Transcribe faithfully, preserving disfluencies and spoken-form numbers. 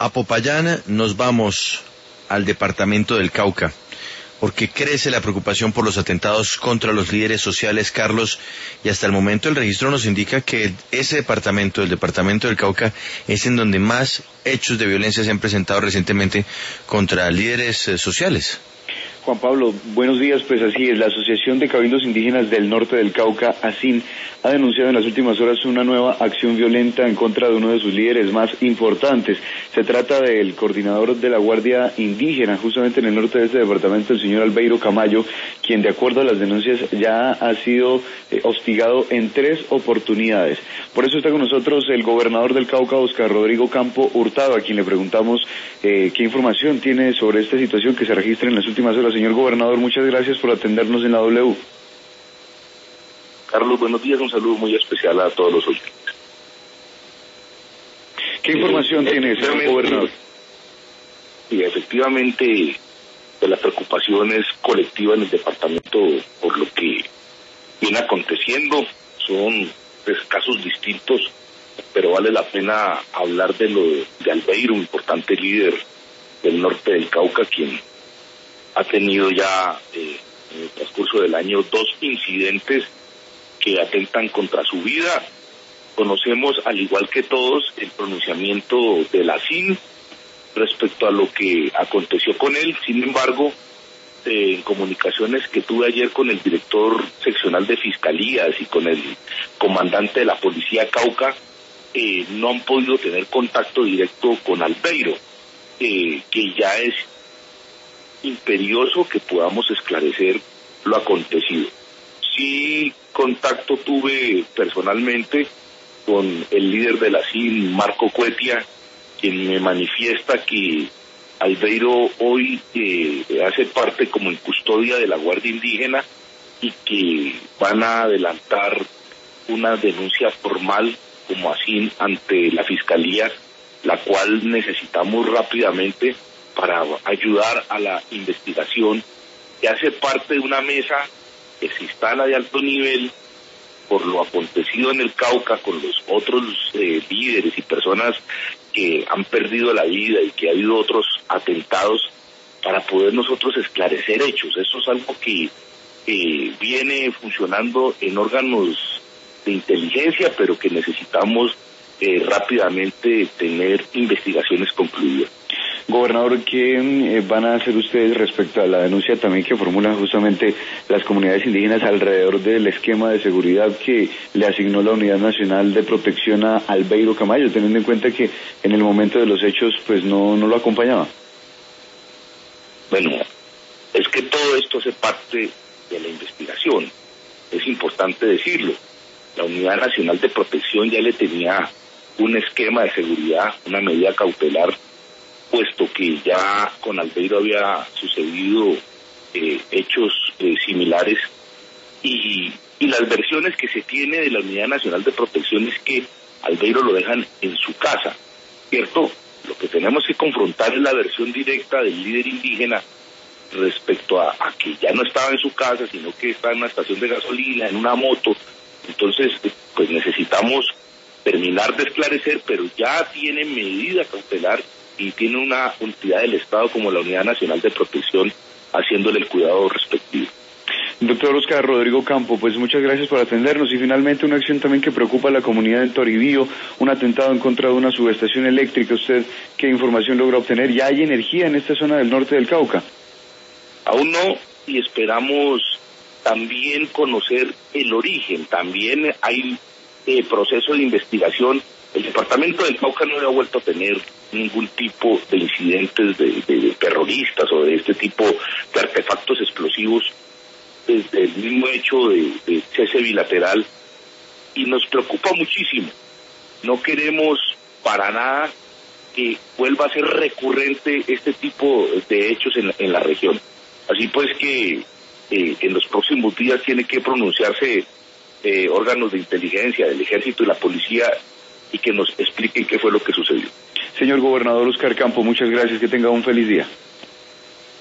a Popayán nos vamos al departamento del Cauca, porque crece la preocupación por los atentados contra los líderes sociales, Carlos, y hasta el momento el registro nos indica que ese departamento, el departamento del Cauca, es en donde más hechos de violencia se han presentado recientemente contra líderes eh, sociales. Juan Pablo, buenos días. Pues así es, la Asociación de Cabildos Indígenas del Norte del Cauca, ASIN, ha denunciado en las últimas horas una nueva acción violenta en contra de uno de sus líderes más importantes. Se trata del coordinador de la Guardia Indígena, justamente en el norte de este departamento, el señor Albeiro Camayo, quien de acuerdo a las denuncias ya ha sido eh, hostigado en tres oportunidades. Por eso está con nosotros el gobernador del Cauca, Óscar Rodrigo Campo Hurtado, a quien le preguntamos eh, qué información tiene sobre esta situación que se registra en las últimas horas. Señor gobernador, muchas gracias por atendernos en la W. Carlos, buenos días, un saludo muy especial a todos los oyentes. ¿Qué información eh, tiene, señor gobernador? Sí, efectivamente, pues la preocupación es colectiva en el departamento por lo que viene aconteciendo. Son pues, casos distintos, pero vale la pena hablar de lo de Albeiro, un importante líder del norte del Cauca, quien ha tenido ya eh, en el transcurso del año dos incidentes que atentan contra su vida. Conocemos, al igual que todos, el pronunciamiento de la ASIN respecto a lo que aconteció con él. Sin embargo, eh, en comunicaciones que tuve ayer con el director seccional de Fiscalías y con el comandante de la Policía Cauca, eh, no han podido tener contacto directo con Albeiro, eh, que ya es imperioso que podamos esclarecer lo acontecido. Sí, contacto tuve personalmente con el líder de la ASIN, Marco Cuetia, quien me manifiesta que Albeiro hoy eh, hace parte como en custodia de la Guardia Indígena y que van a adelantar una denuncia formal como ASIN ante la Fiscalía, la cual necesitamos rápidamente para ayudar a la investigación, que hace parte de una mesa que se instala de alto nivel por lo acontecido en el Cauca con los otros eh, líderes y personas que han perdido la vida y que ha habido otros atentados, para poder nosotros esclarecer hechos. Eso es algo que eh, viene funcionando en órganos de inteligencia, pero que necesitamos eh, rápidamente tener investigaciones concluidas. Gobernador, ¿qué eh, van a hacer ustedes respecto a la denuncia también que formulan justamente las comunidades indígenas alrededor del esquema de seguridad que le asignó la Unidad Nacional de Protección a Albeiro Camayo, teniendo en cuenta que en el momento de los hechos pues no, no lo acompañaba? Bueno, es que todo esto hace parte de la investigación, es importante decirlo. La Unidad Nacional de Protección ya le tenía un esquema de seguridad, una medida cautelar, puesto que ya con Albeiro había sucedido eh, hechos eh, similares, y, y las versiones que se tiene de la Unidad Nacional de Protección es que Albeiro lo dejan en su casa, ¿cierto? Lo que tenemos que confrontar es la versión directa del líder indígena respecto a, a que ya no estaba en su casa, sino que estaba en una estación de gasolina, en una moto. Entonces, pues necesitamos terminar de esclarecer, pero ya tiene medida cautelar y tiene una entidad del Estado como la Unidad Nacional de Protección haciéndole el cuidado respectivo. Doctor Óscar Rodrigo Campo, pues muchas gracias por atendernos. Y finalmente una acción también que preocupa a la comunidad del Toribío, un atentado en contra de una subestación eléctrica. ¿Usted qué información logra obtener? ¿Ya hay energía en esta zona del norte del Cauca? Aún no, y esperamos también conocer el origen. También hay eh, proceso de investigación. El departamento del Cauca no ha vuelto a tener ningún tipo de incidentes de, de, de terroristas o de este tipo de artefactos explosivos desde el mismo hecho de, de cese bilateral, y nos preocupa muchísimo. No queremos para nada que vuelva a ser recurrente este tipo de hechos en, en la región. Así pues que eh, en los próximos días tiene que pronunciarse eh, órganos de inteligencia del Ejército y la Policía y que nos expliquen qué fue lo que sucedió. Señor gobernador Óscar Campo, muchas gracias, que tenga un feliz día.